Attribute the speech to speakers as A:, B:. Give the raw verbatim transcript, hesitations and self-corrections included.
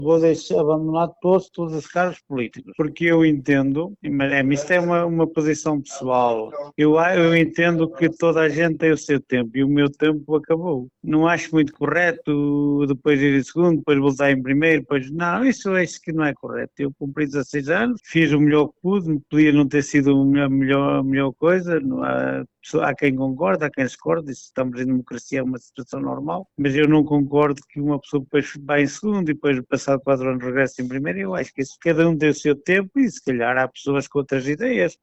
A: vou deixar abandonar todos, todos os cargos políticos, porque eu entendo, mas é, isto é uma, uma posição pessoal, eu, eu entendo que toda a gente tem o seu tempo e o meu tempo acabou. Não acho muito correto depois ir em segundo, depois voltar em primeiro, depois não, isso é isso que não é correto. Eu cumpri dezasseis anos, fiz o melhor que pude, podia não ter sido a melhor, melhor, melhor coisa, não há, há quem concorda, há quem discorda, estamos em democracia, é uma situação normal, mas eu não concordo que uma pessoa depois vai em segundo e depois passado quatro anos regressa em primeiro. Eu acho que isso, cada um tem o seu tempo e se calhar há pessoas com outras ideias.